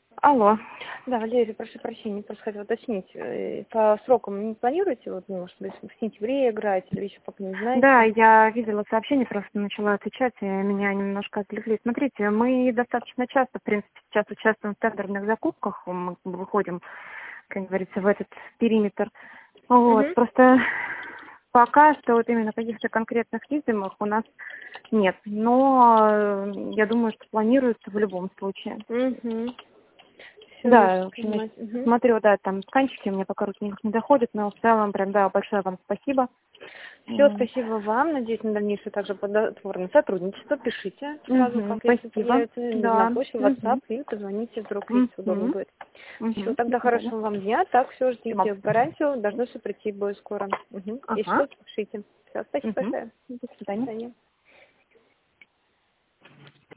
Алло. Да, Валерия, прошу прощения, просто хотела уточнить. По срокам не планируете, вот, ну, может быть, в сентябре играть или еще пока не Да, знаете? я видела сообщение, просто начала отвечать, и меня немножко отвлекли. Смотрите, мы достаточно часто, в принципе, сейчас участвуем в тендерных закупках, мы выходим, как говорится, в этот периметр. Вот, Угу. просто пока что вот именно каких-то конкретных видимых у нас нет. Но я думаю, что планируется в любом случае. Угу. Все, Да, в вижу, общем, я понимаете. Угу. смотрю, да, там тканчики у меня пока руки никак не доходят, но в целом прям, да, большое вам спасибо. Все, Вот. спасибо вам. Надеюсь на дальнейшее также плодотворное сотрудничество. Пишите сразу, Мгм, как если спасибо. появится Да. на почту, WhatsApp, Мгм. или позвоните, вдруг, если удобно Мгм. будет. Все, Мгм. До тогда свидания. хорошего вам дня. Так, все, Спасибо. ждите гарантию. Должны все прийти будет скоро. Угу. Если Ага. что, пишите. Все, спасибо Мгм. большое. До До свидания. свидания.